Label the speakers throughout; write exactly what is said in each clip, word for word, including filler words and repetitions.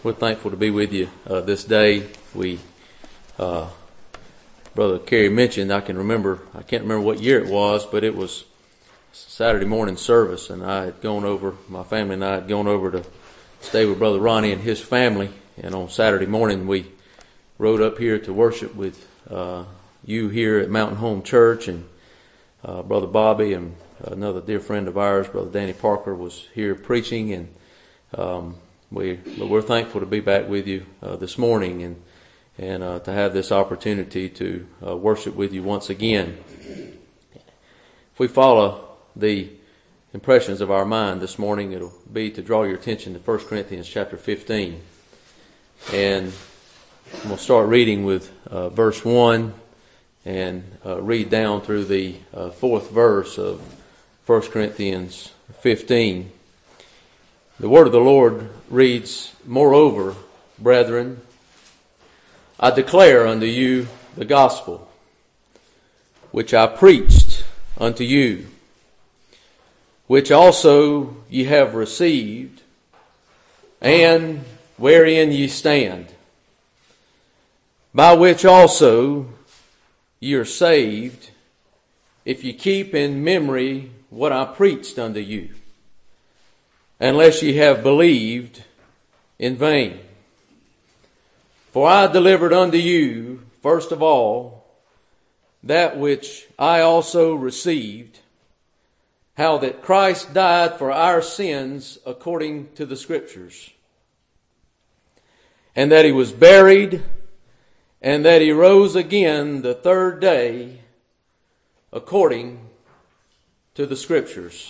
Speaker 1: We're thankful to be with you uh, this day. We, uh, Brother Kerry mentioned, I can remember, I can't remember what year it was, but it was Saturday morning service, and I had gone over, my family and I had gone over to stay with Brother Ronnie and his family, and on Saturday morning we rode up here to worship with uh, you here at Mountain Home Church, and uh, Brother Bobby and another dear friend of ours, Brother Danny Parker, was here preaching, and um, we, we're thankful to be back with you uh, this morning and and uh, to have this opportunity to uh, worship with you once again. If we follow the impressions of our mind this morning, it'll be to draw your attention to First Corinthians chapter fifteen. And we'll start reading with uh, verse one and uh, read down through the uh, fourth verse of First Corinthians fifteen. The word of the Lord reads, "Moreover, brethren, I declare unto you the gospel, which I preached unto you, which also ye have received, and wherein ye stand, by which also ye are saved, if ye keep in memory what I preached unto you, unless ye have believed in vain. For I delivered unto you, first of all, that which I also received, how that Christ died for our sins according to the Scriptures, and that he was buried, and that he rose again the third day according to the Scriptures."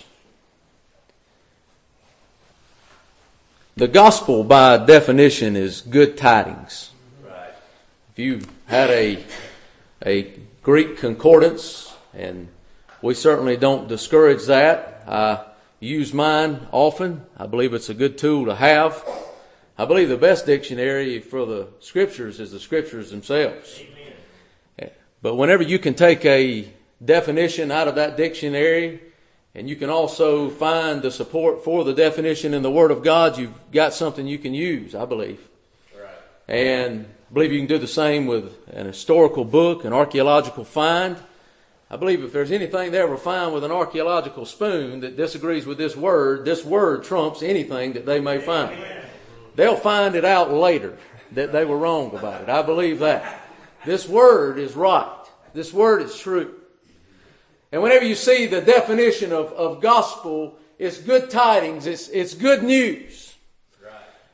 Speaker 1: The gospel, by definition, is good tidings. Right. If you had a a Greek concordance, and we certainly don't discourage that. I use mine often. I believe it's a good tool to have. I believe the best dictionary for the Scriptures is the Scriptures themselves. Amen. But whenever you can take a definition out of that dictionary, and you can also find the support for the definition in the Word of God, you've got something you can use, I believe. Right. And I believe you can do the same with an historical book, an archaeological find. I believe if there's anything they ever find with an archaeological spoon that disagrees with this Word, this Word trumps anything that they may find. Amen. They'll find it out later that they were wrong about it. I believe that. This Word is right. This Word is true. And whenever you see the definition of, of gospel, it's good tidings, it's, it's good news. Right.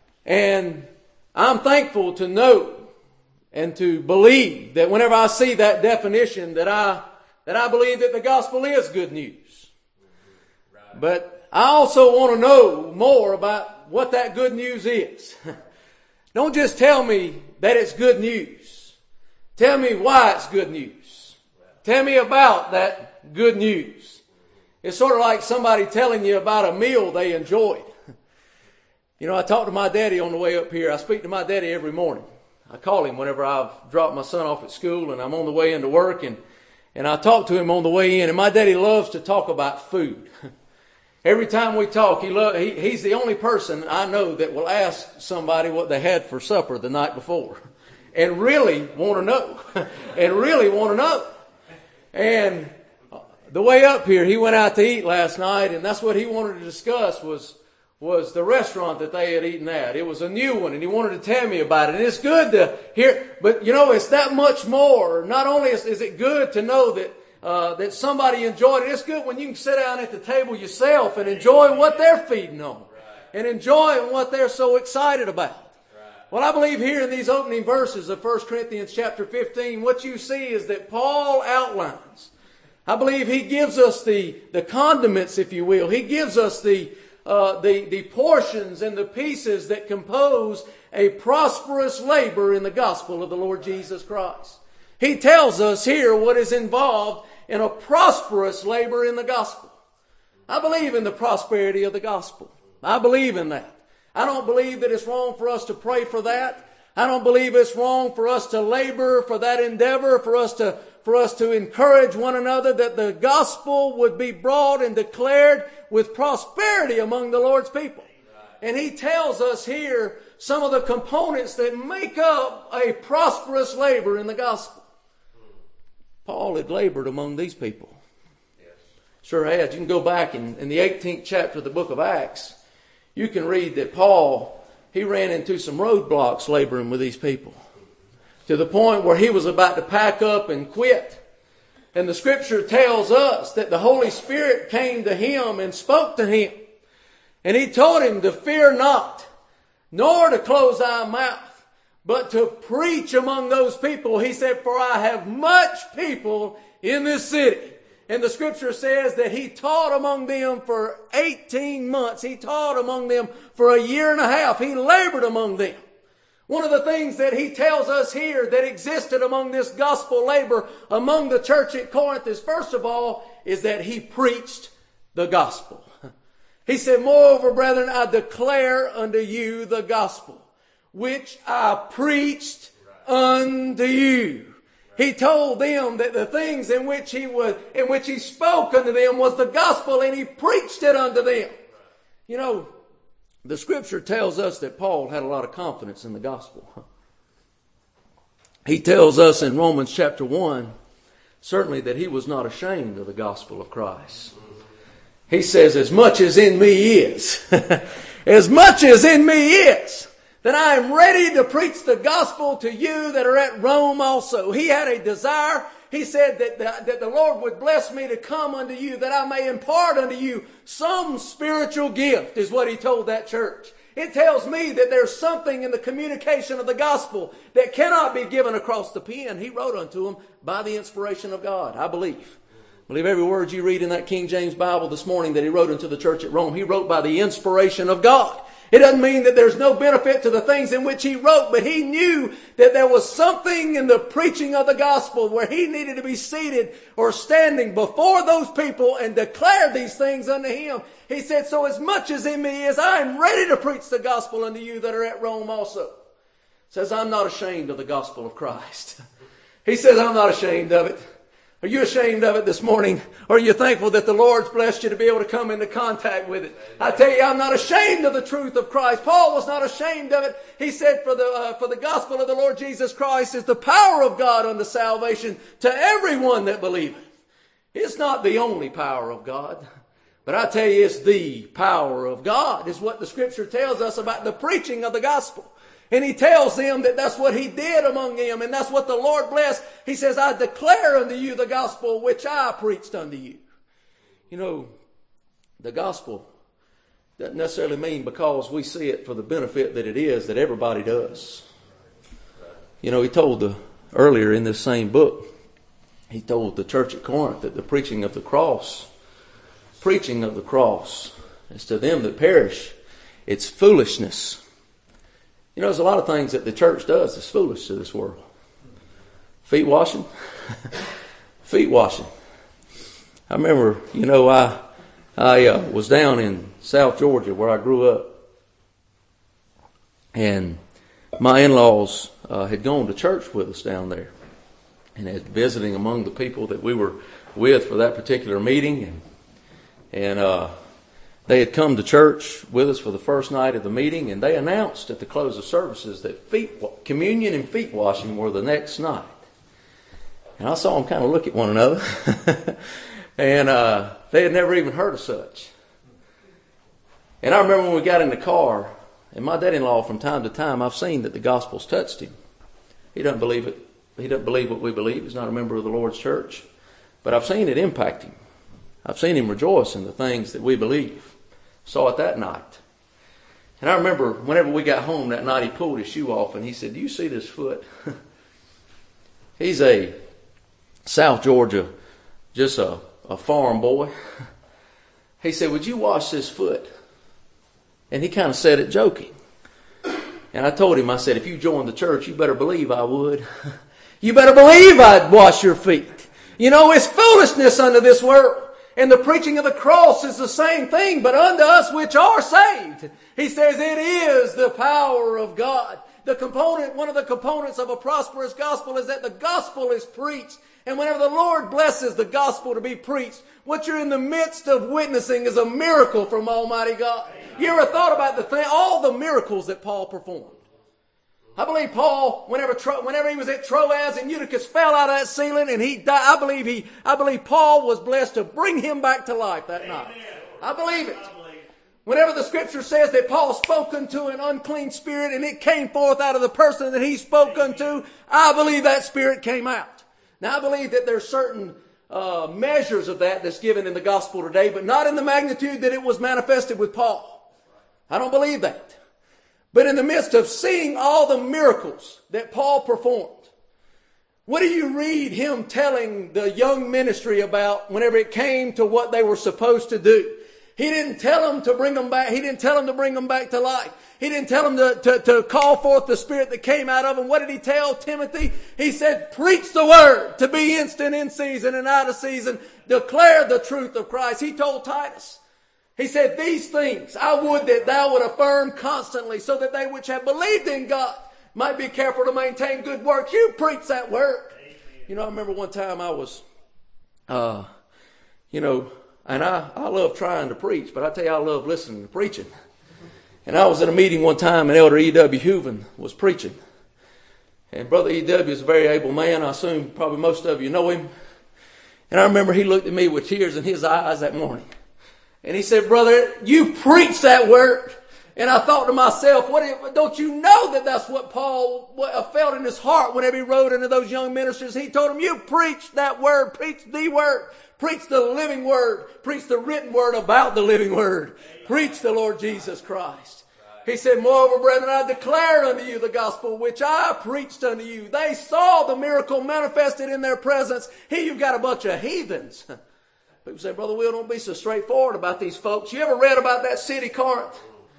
Speaker 1: And I'm thankful to know and to believe that whenever I see that definition, that I, that I believe that the gospel is good news. Right. But I also want to know more about what that good news is. Don't just tell me that it's good news. Tell me why it's good news. Tell me about that good news. It's sort of like somebody telling you about a meal they enjoyed. You know, I talked to my daddy on the way up here. I speak to my daddy every morning. I call him whenever I've dropped my son off at school and I'm on the way into work, and, and I talk to him on the way in. And my daddy loves to talk about food. Every time we talk, he, lo- he he's the only person I know that will ask somebody what they had for supper the night before. And really want to know. and really want to know. And the way up here, he went out to eat last night, and that's what he wanted to discuss was, was the restaurant that they had eaten at. It was a new one, and he wanted to tell me about it. And it's good to hear, but you know, it's that much more. Not only is, is it good to know that, uh, that somebody enjoyed it, it's good when you can sit down at the table yourself and enjoy what they're feeding on. And enjoy what they're so excited about. Well, I believe here in these opening verses of First Corinthians chapter fifteen, what you see is that Paul outlines. I believe he gives us the, the condiments, if you will. He gives us the, uh, the, the portions and the pieces that compose a prosperous labor in the gospel of the Lord Jesus Christ. He tells us here what is involved in a prosperous labor in the gospel. I believe in the prosperity of the gospel. I believe in that. I don't believe that it's wrong for us to pray for that. I don't believe it's wrong for us to labor for that endeavor, for us to for us to encourage one another that the gospel would be brought and declared with prosperity among the Lord's people. And he tells us here some of the components that make up a prosperous labor in the gospel. Paul had labored among these people. Sure had. You can go back in, in the eighteenth chapter of the book of Acts. You can read that Paul, he ran into some roadblocks laboring with these people. To the point where he was about to pack up and quit. And the scripture tells us that the Holy Spirit came to him and spoke to him. And he told him to fear not, nor to close thy mouth, but to preach among those people. He said, for I have much people in this city. And the scripture says that he taught among them for eighteen months. He taught among them for a year and a half. He labored among them. One of the things that he tells us here that existed among this gospel labor among the church at Corinth is, first of all, is that he preached the gospel. He said, moreover, brethren, I declare unto you the gospel, which I preached unto you. He told them that the things in which he was, in which he spoke unto them was the gospel, and he preached it unto them. You know, the scripture tells us that Paul had a lot of confidence in the gospel. He tells us in Romans chapter one, certainly that he was not ashamed of the gospel of Christ. He says, as much as in me is, as much as in me is, that I am ready to preach the gospel to you that are at Rome also. He had a desire. He said that the, that the Lord would bless me to come unto you, that I may impart unto you some spiritual gift, is what he told that church. It tells me that there's something in the communication of the gospel that cannot be given across the pen. He wrote unto them by the inspiration of God, I believe. I believe every word you read in that King James Bible this morning that he wrote unto the church at Rome, he wrote by the inspiration of God. It doesn't mean that there's no benefit to the things in which he wrote, but he knew that there was something in the preaching of the gospel where he needed to be seated or standing before those people and declare these things unto him. He said, so as much as in me is, I am ready to preach the gospel unto you that are at Rome also. Says, I'm not ashamed of the gospel of Christ. He says, I'm not ashamed of it. Are you ashamed of it this morning? Or are you thankful that the Lord's blessed you to be able to come into contact with it? I tell you, I'm not ashamed of the truth of Christ. Paul was not ashamed of it. He said, for the, uh, for the gospel of the Lord Jesus Christ is the power of God unto salvation to everyone that believeth. It's not the only power of God. But I tell you, it's the power of God is what the scripture tells us about the preaching of the gospel. And he tells them that that's what he did among them, and that's what the Lord blessed. He says, I declare unto you the gospel which I preached unto you. You know, the gospel doesn't necessarily mean because we see it for the benefit that it is that everybody does. You know, he told the earlier in this same book, he told the church at Corinth that the preaching of the cross, preaching of the cross is to them that perish, it's foolishness. You know, there's a lot of things that the church does that's foolish to this world. Feet washing. Feet washing. I remember, you know, I I uh, was down in South Georgia where I grew up. And my in-laws uh, had gone to church with us down there. And had visiting among the people that we were with for that particular meeting. And, and uh they had come to church with us for the first night of the meeting, and they announced at the close of services that feet communion and feet washing were the next night. And I saw them kind of look at one another, and uh, they had never even heard of such. And I remember when we got in the car, and my dad-in-law from time to time, I've seen that the gospel's touched him. He doesn't believe it. He doesn't believe what we believe. He's not a member of the Lord's church. But I've seen it impact him. I've seen him rejoice in the things that we believe. Saw it that night. And I remember whenever we got home that night, he pulled his shoe off and he said, do you see this foot? He's a South Georgia, just a, a farm boy. He said, would you wash this foot? And he kind of said it joking. And I told him, I said, if you joined the church, you better believe I would. You better believe I'd wash your feet. You know, it's foolishness unto this world. And the preaching of the cross is the same thing, but unto us which are saved. He says it is the power of God. The component, one of the components of a prosperous gospel is that the gospel is preached. And whenever the Lord blesses the gospel to be preached, what you're in the midst of witnessing is a miracle from Almighty God. You ever thought about the thing, all the miracles that Paul performed? I believe Paul, whenever whenever he was at Troas and Eutychus fell out of that ceiling and he died, I believe he, I believe Paul was blessed to bring him back to life that Amen. night. I believe it. Whenever the scripture says that Paul spoke unto an unclean spirit and it came forth out of the person that he spoke unto, I believe that spirit came out. Now I believe that there's certain uh, measures of that that's given in the gospel today, but not in the magnitude that it was manifested with Paul. I don't believe that. But in the midst of seeing all the miracles that Paul performed, what do you read him telling the young ministry about whenever it came to what they were supposed to do? He didn't tell them to bring them back. He didn't tell them to bring them back to life. He didn't tell them to, to, to call forth the spirit that came out of them. What did he tell Timothy? He said, preach the word, to be instant in season and out of season. Declare the truth of Christ. He told Titus. He said, these things I would that thou would affirm constantly, so that they which have believed in God might be careful to maintain good works. You preach that word. Amen. You know, I remember one time I was, uh, you know, and I, I love trying to preach, but I tell you, I love listening to preaching. And I was in a meeting one time and Elder E W Hooven was preaching. And Brother E W is a very able man. I assume probably most of you know him. And I remember he looked at me with tears in his eyes that morning. And he said, brother, you preach that word. And I thought to myself, what, don't you know that that's what Paul felt in his heart whenever he wrote into those young ministers? He told them, you preach that word, preach the word, preach the living word, preach the written word about the living word, preach the Lord Jesus Christ. He said, moreover, brethren, I declare unto you the gospel which I preached unto you. They saw the miracle manifested in their presence. Here you've got a bunch of heathens. People say, Brother Will, don't be so straightforward about these folks. You ever read about that city, Corinth?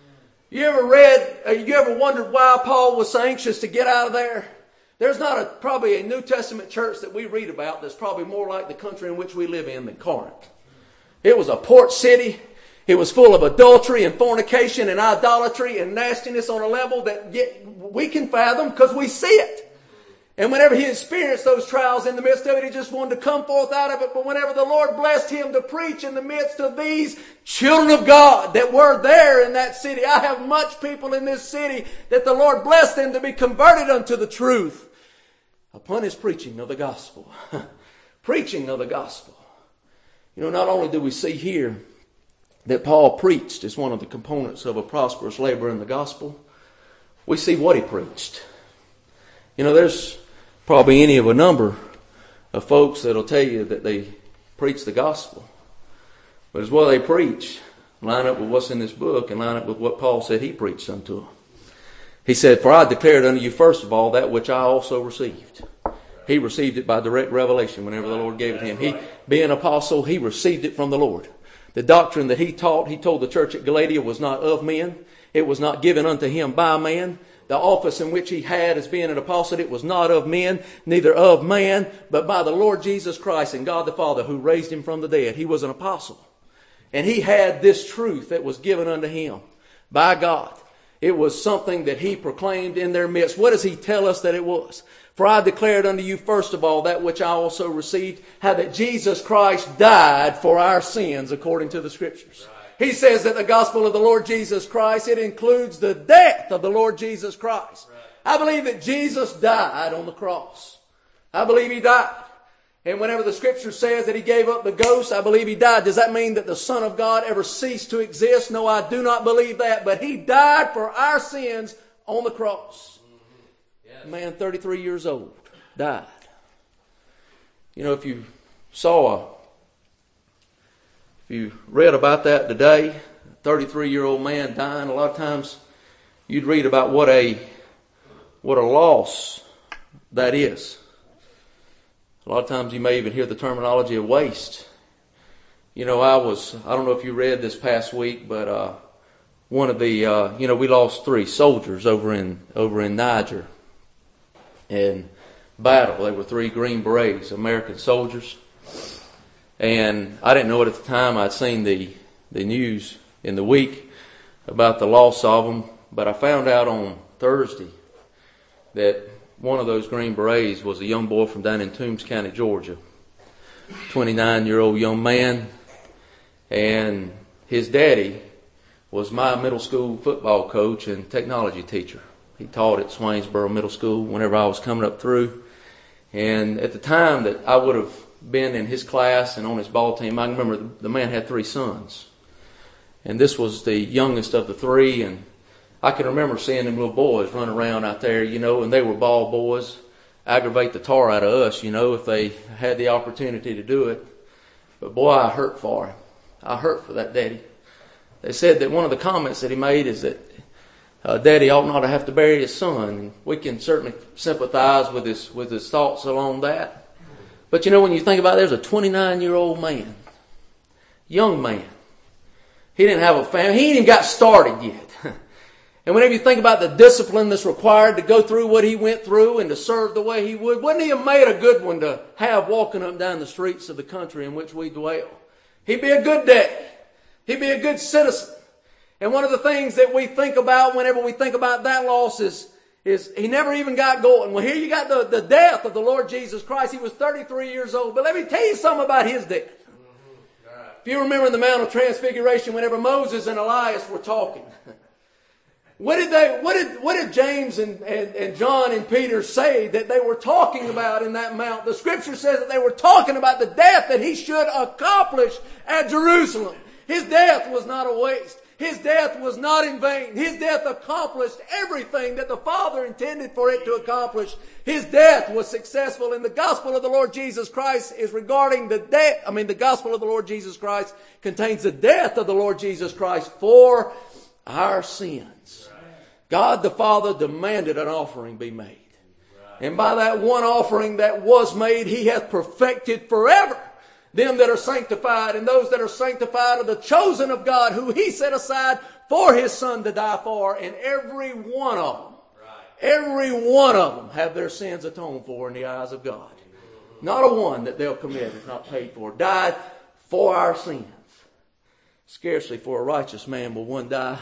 Speaker 1: You ever read, uh, you ever wondered why Paul was so anxious to get out of there? There's not a, probably a New Testament church that we read about that's probably more like the country in which we live in than Corinth. It was a port city. It was full of adultery and fornication and idolatry and nastiness on a level that yet we can fathom because we see it. And whenever he experienced those trials in the midst of it, he just wanted to come forth out of it. But whenever the Lord blessed him to preach in the midst of these children of God that were there in that city, I have much people in this city that the Lord blessed them to be converted unto the truth upon his preaching of the gospel. Preaching of the gospel. You know, not only do we see here that Paul preached as one of the components of a prosperous labor in the gospel, we see what he preached. You know, there's probably any of a number of folks that'll tell you that they preach the gospel. But as well they preach, line up with what's in this book and line up with what Paul said he preached unto them. He said, for I declared unto you first of all that which I also received. He received it by direct revelation whenever the Lord gave it to him. He, being an apostle, he received it from the Lord. The doctrine that he taught, he told the church at Galatia, was not of men. It was not given unto him by man. The office in which he had as being an apostle, it was not of men, neither of man, but by the Lord Jesus Christ and God the Father who raised him from the dead. He was an apostle. And he had this truth that was given unto him by God. It was something that he proclaimed in their midst. What does he tell us that it was? For I declared unto you first of all that which I also received, how that Jesus Christ died for our sins according to the Scriptures. He says that the gospel of the Lord Jesus Christ, it includes the death of the Lord Jesus Christ. I believe that Jesus died on the cross. I believe he died. And whenever the Scripture says that he gave up the ghost, I believe he died. Does that mean that the Son of God ever ceased to exist? No, I do not believe that. But he died for our sins on the cross. A man thirty-three years old died. You know, if you saw a If you read about that today, a thirty-three-year-old man dying, a lot of times you'd read about what a what a loss that is. A lot of times you may even hear the terminology of waste. You know, I was, I don't know if you read this past week, but uh, one of the, uh, you know, we lost three soldiers over in over in Niger in battle. They were three Green Berets, American soldiers. And I didn't know it at the time. I'd seen the, the news in the week about the loss of them. But I found out on Thursday that one of those Green Berets was a young boy from down in Toombs County, Georgia. twenty-nine-year-old young man. And his daddy was my middle school football coach and technology teacher. He taught at Swainsboro Middle School whenever I was coming up through. And at the time that I would have been in his class and on his ball team, I remember the man had three sons. And this was the youngest of the three, and I can remember seeing them little boys run around out there, you know, and they were ball boys, aggravate the tar out of us, you know, if they had the opportunity to do it. But boy, I hurt for him. I hurt for that daddy. They said that one of the comments that he made is that uh, daddy ought not to have to bury his son. And we can certainly sympathize with his, with his thoughts along that. But you know, when you think about it, there's a twenty-nine-year-old man, young man. He didn't have a family. He ain't even got started yet. And whenever you think about the discipline that's required to go through what he went through and to serve the way he would, wouldn't he have made a good one to have walking up and down the streets of the country in which we dwell? He'd be a good daddy. He'd be a good citizen. And one of the things that we think about whenever we think about that loss is, is he never even got going. Well, here you got the, the death of the Lord Jesus Christ. He was thirty-three years old. But let me tell you something about his death. Mm-hmm. Right. If you remember the Mount of Transfiguration, whenever Moses and Elias were talking, what did they? What did? What did James and, and, and John and Peter say that they were talking about in that mount? The Scripture says that they were talking about the death that he should accomplish at Jerusalem. His death was not a waste. His death was not in vain. His death accomplished everything that the Father intended for it to accomplish. His death was successful, and the gospel of the Lord Jesus Christ is regarding the death. I mean, the gospel of the Lord Jesus Christ contains the death of the Lord Jesus Christ for our sins. God the Father demanded an offering be made. And by that one offering that was made, He hath perfected forever them that are sanctified. And those that are sanctified are the chosen of God, who He set aside for His Son to die for. And every one of them, every one of them have their sins atoned for in the eyes of God. Not a one that they'll commit is not paid for. Died for our sins. Scarcely for a righteous man will one die.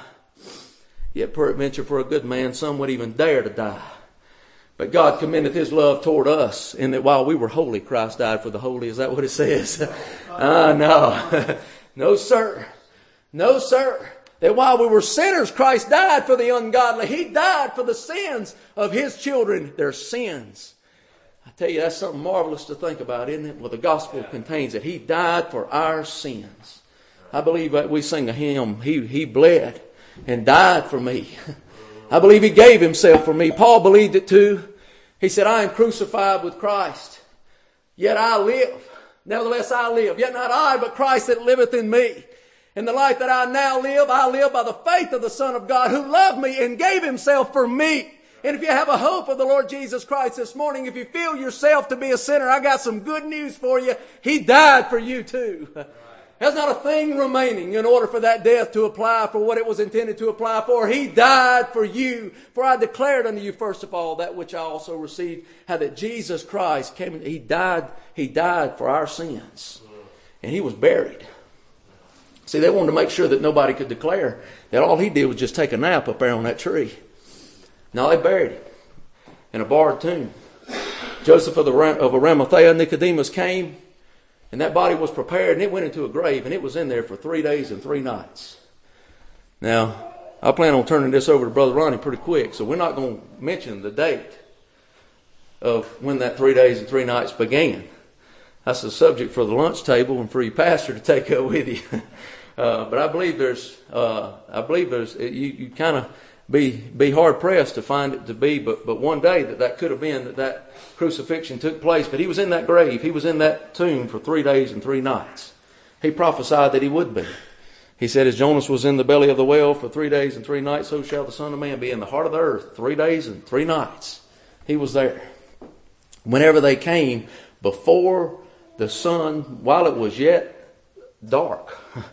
Speaker 1: Yet peradventure for a good man some would even dare to die. But God commendeth His love toward us, in that while we were holy, Christ died for the holy. Is that what it says? Ah, uh, no. No, sir. No, sir. That while we were sinners, Christ died for the ungodly. He died for the sins of His children, their sins. I tell you, that's something marvelous to think about, isn't it? Well, the gospel contains it. He died for our sins. I believe that we sing a hymn, He, he bled and died for me. I believe He gave Himself for me. Paul believed it too. He said, I am crucified with Christ, yet I live. Nevertheless I live. Yet not I, but Christ that liveth in me. And the life that I now live, I live by the faith of the Son of God, who loved me and gave Himself for me. And if you have a hope of the Lord Jesus Christ this morning, if you feel yourself to be a sinner, I got some good news for you. He died for you too. There's not a thing remaining in order for that death to apply for what it was intended to apply for. He died for you. For I declared unto you, first of all, that which I also received, how that Jesus Christ came. He died. He died for our sins, and He was buried. See, they wanted to make sure that nobody could declare that all He did was just take a nap up there on that tree. No, they buried Him in a barred tomb. Joseph of, the, of Arimathea, Nicodemus came. And that body was prepared, and it went into a grave, and it was in there for three days and three nights. Now, I plan on turning this over to Brother Ronnie pretty quick, so we're not going to mention the date of when that three days and three nights began. That's a subject for the lunch table and for your pastor to take up with you. uh, but I believe there's, uh, I believe there's, you, you kind of be be hard pressed to find it to be, but but one day that that could have been that that crucifixion took place. But He was in that grave. He was in that tomb for three days and three nights. He prophesied that He would be. He said, as Jonas was in the belly of the whale for three days and three nights, so shall the Son of Man be in the heart of the earth three days and three nights. He was there. Whenever they came, before the sun, while it was yet dark,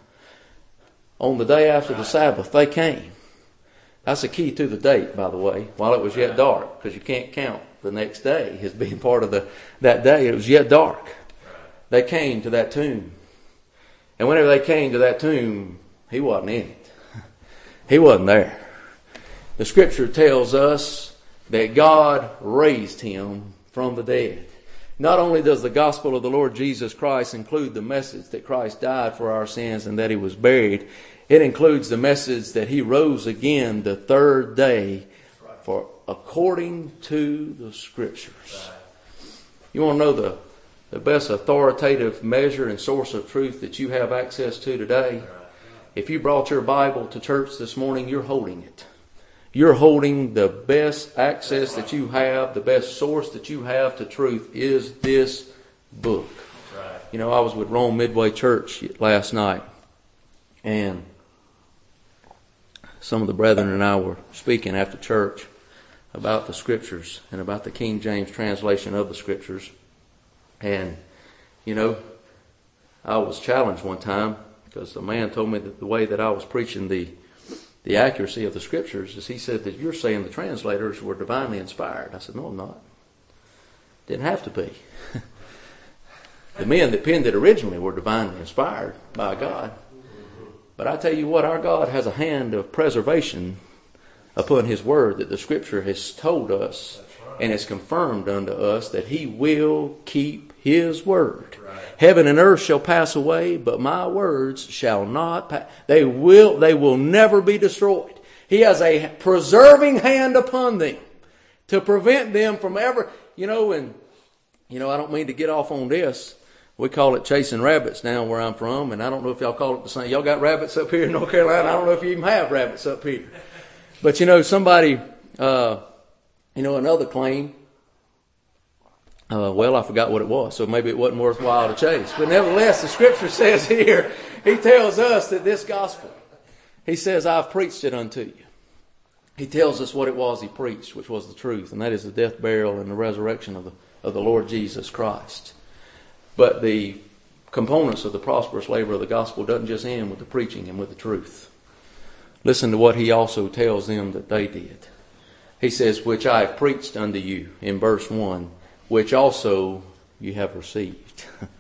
Speaker 1: on the day after the Sabbath, they came. That's the key to the date, by the way, while it was yet dark, because you can't count the next day as being part of the that day. It was yet dark. They came to that tomb. And whenever they came to that tomb, He wasn't in it. He wasn't there. The Scripture tells us that God raised Him from the dead. Not only does the gospel of the Lord Jesus Christ include the message that Christ died for our sins and that He was buried, it includes the message that He rose again the third day for according to the Scriptures. You want to know the, the best authoritative measure and source of truth that you have access to today? If you brought your Bible to church this morning, you're holding it. You're holding the best access that you have, the best source that you have to truth is this book. Right. You know, I was with Rome Midway Church last night, and some of the brethren and I were speaking after church about the Scriptures and about the King James translation of the Scriptures. And, you know, I was challenged one time because the man told me that the way that I was preaching the The accuracy of the Scriptures is he said that you're saying the translators were divinely inspired. I said, no, I'm not. Didn't have to be. The men that penned it originally were divinely inspired by God. But I tell you what, our God has a hand of preservation upon His Word that the Scripture has told us and has confirmed unto us that He will keep His Word. Heaven and earth shall pass away, but my words shall not pass. They will, they will never be destroyed. He has a preserving hand upon them to prevent them from ever, you know, and, you know, I don't mean to get off on this. We call it chasing rabbits down where I'm from, and I don't know if y'all call it the same. Y'all got rabbits up here in North Carolina. I don't know if you even have rabbits up here. But, you know, somebody, uh, you know, another claim, Uh, well, I forgot what it was, so maybe it wasn't worthwhile to chase. But nevertheless, the Scripture says here, He tells us that this gospel, He says, I've preached it unto you. He tells us what it was He preached, which was the truth, and that is the death, burial, and the resurrection of the, of the Lord Jesus Christ. But the components of the prosperous labor of the gospel doesn't just end with the preaching and with the truth. Listen to what He also tells them that they did. He says, which I have preached unto you, in verse one, which also you have received.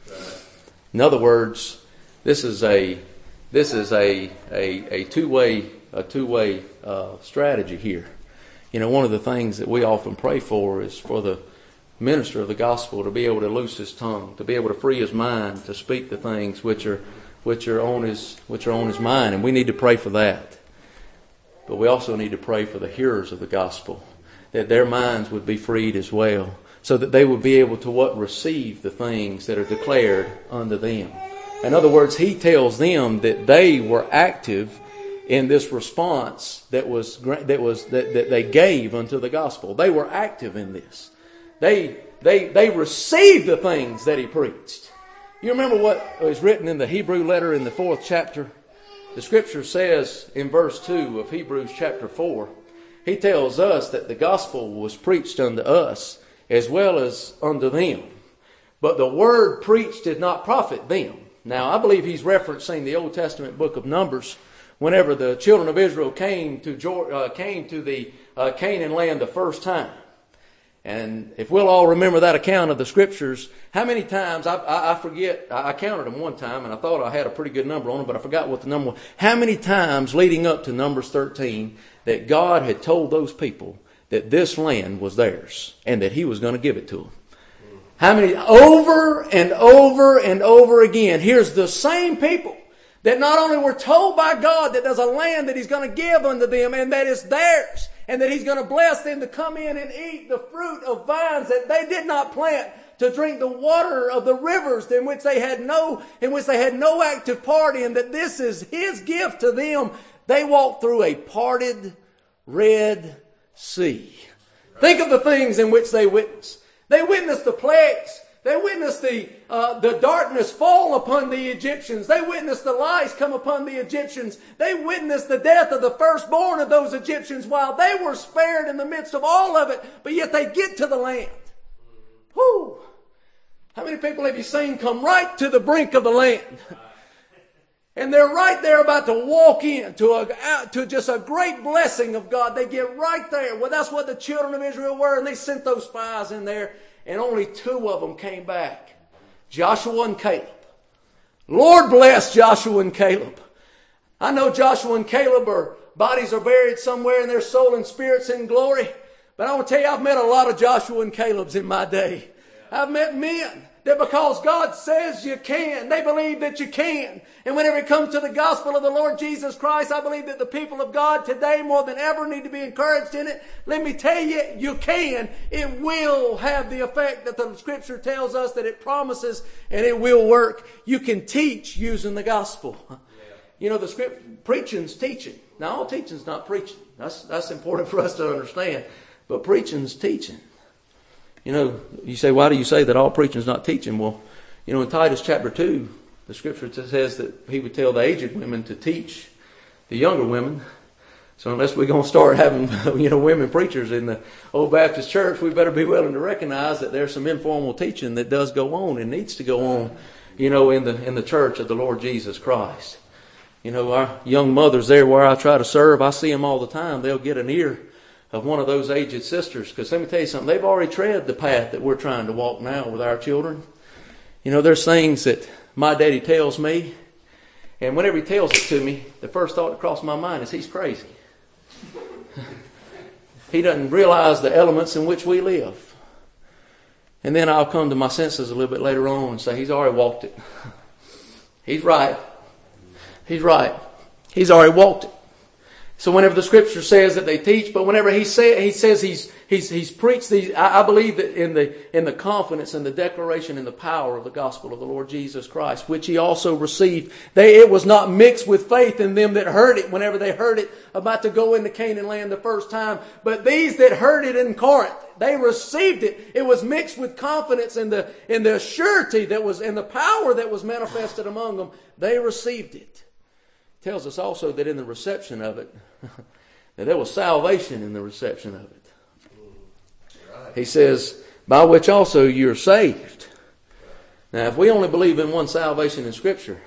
Speaker 1: In other words, this is a this is a a, a two way a two way uh, strategy here. You know, one of the things that we often pray for is for the minister of the gospel to be able to loose his tongue, to be able to free his mind, to speak the things which are which are on his which are on his mind, and we need to pray for that. But we also need to pray for the hearers of the gospel, that their minds would be freed as well, so that they would be able to what receive the things that are declared unto them. In other words, He tells them that they were active in this response that was that was that, that they gave unto the gospel. They were active in this. They they they received the things that He preached. You remember what is written in the Hebrew letter in the fourth chapter? The Scripture says in verse two of Hebrews chapter four, He tells us that the gospel was preached unto us as well as unto them. But the word preached did not profit them. Now, I believe he's referencing the Old Testament book of Numbers, whenever the children of Israel came to uh, came to the uh, Canaan land the first time. And if we'll all remember that account of the Scriptures, how many times, I, I, I forget, I counted them one time, and I thought I had a pretty good number on them, but I forgot what the number was. How many times leading up to Numbers thirteen that God had told those people that this land was theirs and that He was going to give it to them? How many? Over and over and over again. Here's the same people that not only were told by God that there's a land that He's going to give unto them and that it's theirs, and that He's going to bless them to come in and eat the fruit of vines that they did not plant, to drink the water of the rivers in which they had no, in which they had no active part in, that this is His gift to them. They walked through a parted Red Sea. Think of the things in which they witnessed. They witnessed the plagues. They witnessed the uh, the darkness fall upon the Egyptians. They witnessed the lice come upon the Egyptians. They witnessed the death of the firstborn of those Egyptians while they were spared in the midst of all of it. But yet they get to the land. Whew. How many people have you seen come right to the brink of the land? And they're right there about to walk in to a, to just a great blessing of God. They get right there. Well, that's what the children of Israel were. And they sent those spies in there. And only two of them came back. Joshua and Caleb. Lord bless Joshua and Caleb. I know Joshua and Caleb are, bodies are buried somewhere in their soul and spirits in glory. But I want to tell you, I've met a lot of Joshua and Calebs in my day. I've met men that because God says you can, they believe that you can. And whenever it comes to the gospel of the Lord Jesus Christ, I believe that the people of God today more than ever need to be encouraged in it. Let me tell you, you can. It will have the effect that the Scripture tells us that it promises, and it will work. You can teach using the gospel. Yeah. You know, the script, preaching's teaching. Now, all teaching's not preaching. That's, that's important for us to understand. But preaching's teaching. You know, you say, why do you say that all preaching is not teaching? Well, you know, in Titus chapter two, the Scripture says that he would tell the aged women to teach the younger women. So unless we're going to start having, you know, women preachers in the Old Baptist Church, we better be willing to recognize that there's some informal teaching that does go on and needs to go on, you know, in the in the church of the Lord Jesus Christ. You know, our young mothers there where I try to serve, I see them all the time. They'll get an ear of one of those aged sisters. Because let me tell you something, they've already tread the path that we're trying to walk now with our children. You know, there's things that my daddy tells me, and whenever he tells it to me, the first thought that crosses my mind is he's crazy. He doesn't realize the elements in which we live. And then I'll come to my senses a little bit later on and say, he's already walked it. He's right. He's right. He's already walked it. So whenever the Scripture says that they teach, but whenever he say, he says he's he's he's preached these, I, I believe that in the in the confidence and the declaration and the power of the gospel of the Lord Jesus Christ, which he also received, they it was not mixed with faith in them that heard it whenever they heard it about to go into Canaan land the first time. But these that heard it in Corinth, they received it. It was mixed with confidence in the in the surety that was in the power that was manifested among them. They received it. Tells us also that in the reception of it, that there was salvation in the reception of it. He says, by which also you're saved. Now, if we only believe in one salvation in Scripture,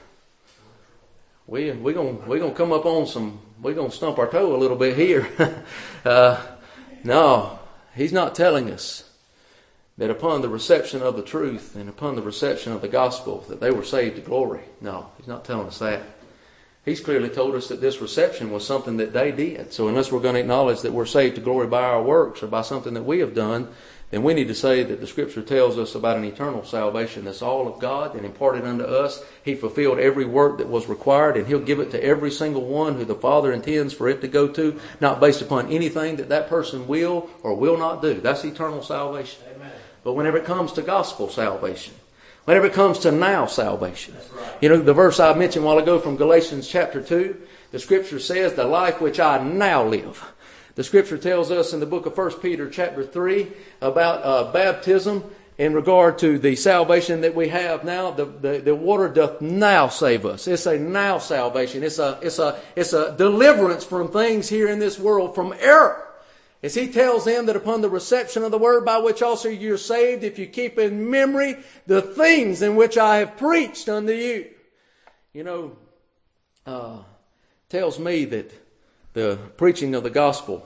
Speaker 1: we we're gonna we're gonna come up on some we're gonna stump our toe a little bit here. uh, no, he's not telling us that upon the reception of the truth and upon the reception of the gospel that they were saved to glory. No, he's not telling us that. He's clearly told us that this reception was something that they did. So unless we're going to acknowledge that we're saved to glory by our works or by something that we have done, then we need to say that the Scripture tells us about an eternal salvation that's all of God and imparted unto us. He fulfilled every work that was required, and He'll give it to every single one who the Father intends for it to go to, not based upon anything that that person will or will not do. That's eternal salvation. Amen. But whenever it comes to gospel salvation, whenever it comes to now salvation. Right. You know, the verse I mentioned a while ago from Galatians chapter two, the Scripture says, the life which I now live. The Scripture tells us in the book of First Peter chapter three about uh, baptism in regard to the salvation that we have now. The, the, the water doth now save us. It's a now salvation. It's a, it's a, it's a deliverance from things here in this world, from error. As he tells them that upon the reception of the word by which also you're saved, if you keep in memory the things in which I have preached unto you. You know, uh, tells me that the preaching of the gospel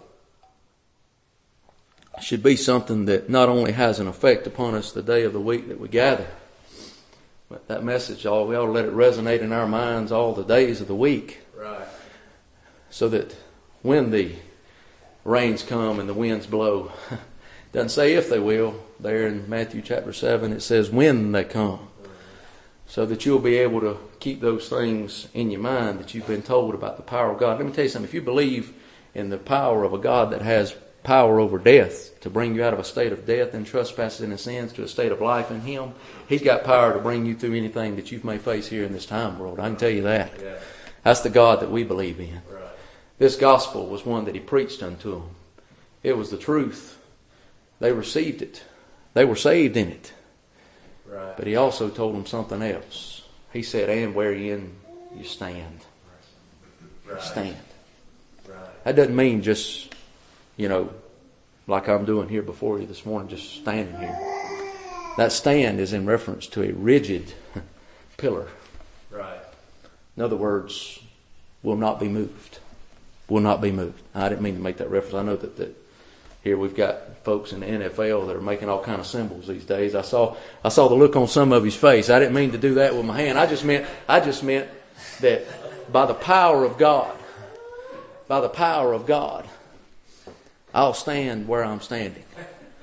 Speaker 1: should be something that not only has an effect upon us the day of the week that we gather, but that message, all we ought to let it resonate in our minds all the days of the week. Right. So that when the rains come and the winds blow. Doesn't say if they will. There in Matthew chapter seven it says when they come. So that you'll be able to keep those things in your mind that you've been told about the power of God. Let me tell you something. If you believe in the power of a God that has power over death to bring you out of a state of death and trespasses and sins to a state of life in Him, He's got power to bring you through anything that you may face here in this time world. I can tell you that. Yeah. That's the God that we believe in. Right. This gospel was one that He preached unto them. It was the truth. They received it. They were saved in it. Right. But He also told them something else. He said, and wherein you stand. Right. Stand. Right. That doesn't mean just, you know, like I'm doing here before you this morning, just standing here. That stand is in reference to a rigid pillar. Right. In other words, will not be moved. Will not be moved. I didn't mean to make that reference. I know that, that here we've got folks in the N F L that are making all kind of symbols these days. I saw I saw the look on some of his face. I didn't mean to do that with my hand. I just meant I just meant that by the power of God, by the power of God, I'll stand where I'm standing.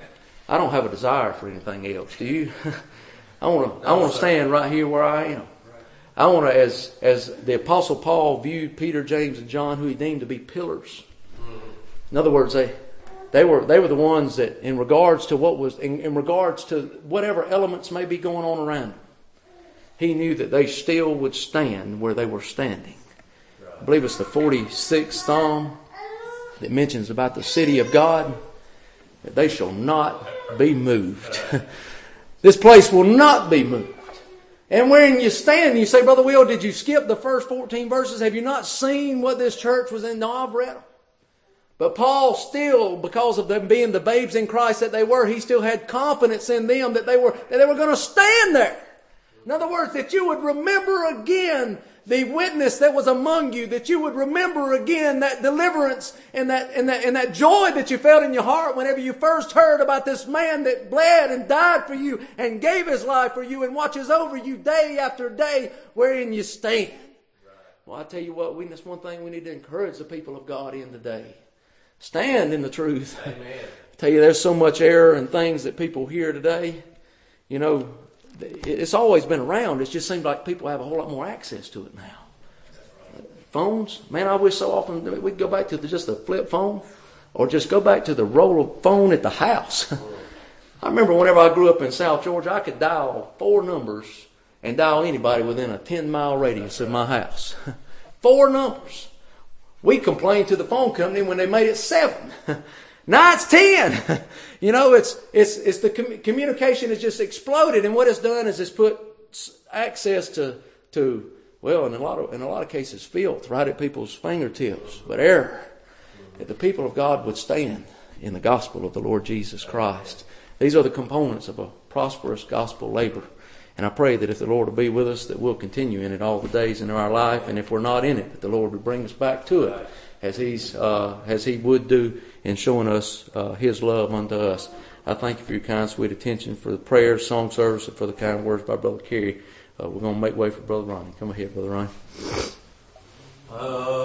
Speaker 1: I don't have a desire for anything else. Do you? I want to. I want to stand right here where I am. I want to, as as the Apostle Paul viewed Peter, James, and John, who he deemed to be pillars. In other words, they they were they were the ones that, in regards to what was in, in regards to whatever elements may be going on around them, he knew that they still would stand where they were standing. I believe it's the forty-sixth Psalm that mentions about the city of God, that they shall not be moved. This place will not be moved. And when you stand, you say, Brother Will, did you skip the first fourteen verses? Have you not seen what this church was in? No, I've read them. But Paul still, because of them being the babes in Christ that they were, he still had confidence in them that they were, that they were going to stand there. In other words, that you would remember again the witness that was among you, that you would remember again that deliverance and that, and that, and that joy that you felt in your heart whenever you first heard about this man that bled and died for you and gave his life for you and watches over you day after day wherein you stand. Well, I tell you what, we, that's one thing we need to encourage the people of God in today. Stand in the truth. Amen. I tell you, there's so much error and things that people hear today. You know, it's always been around. It just seems like people have a whole lot more access to it now. Phones, man, I wish so often we'd go back to the, just the flip phone, or just go back to the roll of phone at the house. I remember whenever I grew up in South Georgia, I could dial four numbers and dial anybody within a ten mile radius of my house. Four numbers. We complained to the phone company when they made it seven. Now it's ten. You know, it's it's it's the com- communication has just exploded, and what it's done is it's put access to to well, in a lot of in a lot of cases, filth right at people's fingertips, but error. That the people of God would stand in the gospel of the Lord Jesus Christ. These are the components of a prosperous gospel labor. And I pray that if the Lord will be with us, that we'll continue in it all the days in our life. And if we're not in it, that the Lord will bring us back to it as He's uh, as He would do in showing us uh, His love unto us. I thank you for your kind, sweet attention, for the prayers, song service, and for the kind words by Brother Kerry. Uh, we're going to make way for Brother Ronnie. Come ahead, Brother Ronnie. Uh,